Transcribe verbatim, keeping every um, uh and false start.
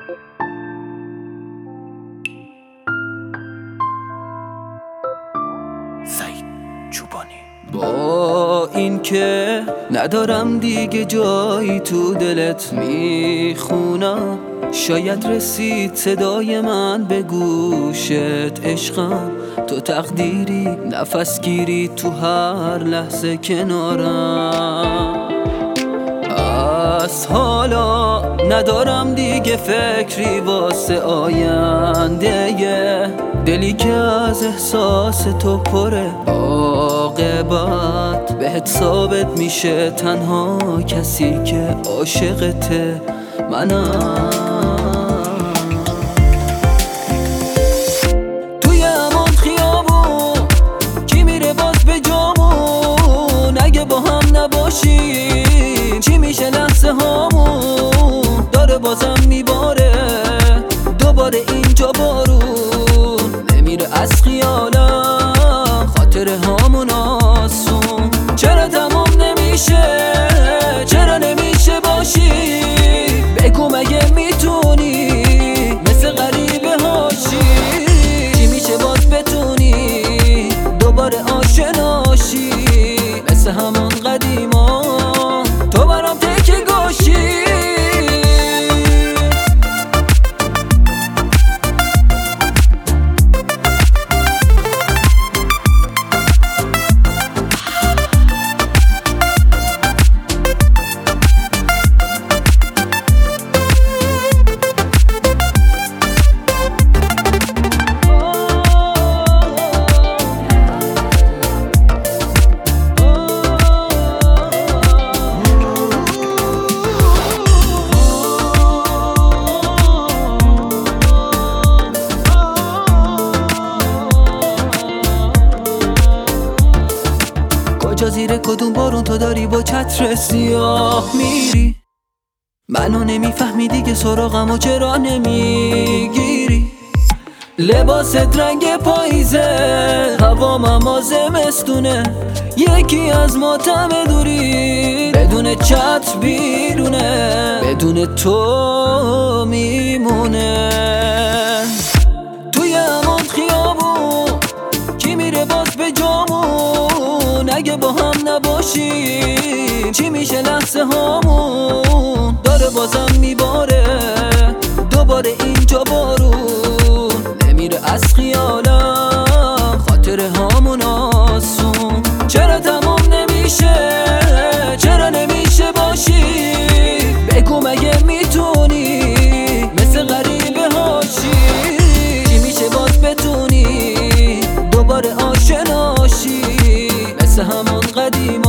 سعید چوبانی. با این که ندارم دیگه جایی تو دلت، میخونم شاید رسید صدای من به گوشت. عشقم تو تقدیری، نفس گیری تو هر لحظه کنارم. از حالا ندارم دیگه فکری واسه آینده، دلی که از احساس تو پره. عاقبت بهت ثابت میشه تنها کسی که عاشقته منم. توی همون خیابون کی میره باز به جامون؟ اگه با هم نباشیم چی میشه لحظه هامون؟ داره بازم میباره دوباره اینجا بارون، نمیره از خیالم خاطره هامون آسون. چرا تمام نمیشه؟ چرا نمیشه باشی؟ بگو مگه میتونی مثل غریبه هاشی؟ چی میشه باز بتونی دوباره آشناشی مثل همون قدیما تو برام تکه گوشی؟ کجا زیر کدوم بارون تو داری با چتر سیاه میری؟ منو نمیفهمی دیگه سراغمو چرا نمیگیری؟ لباست رنگ پاییزه، هوام اما زمستونه، یکی از ما تم دوری بدون چتر بیرونه، بدون تو میمونه. توی همون خیابون کی میره باز به جامون؟ اگه با هم نباشیم چی میشه لحظه هامون؟ داره بازم میباره دوباره اینجا بارون، نمیره از خیالم خاطره هامون آسون. چرا تمام نمیشه؟ چرا نمیشه باشی؟ بگو مگه میتونی مثل غریبه هاشی؟ چی میشه باز بتونی دوباره آشناشی مثل همون قدیما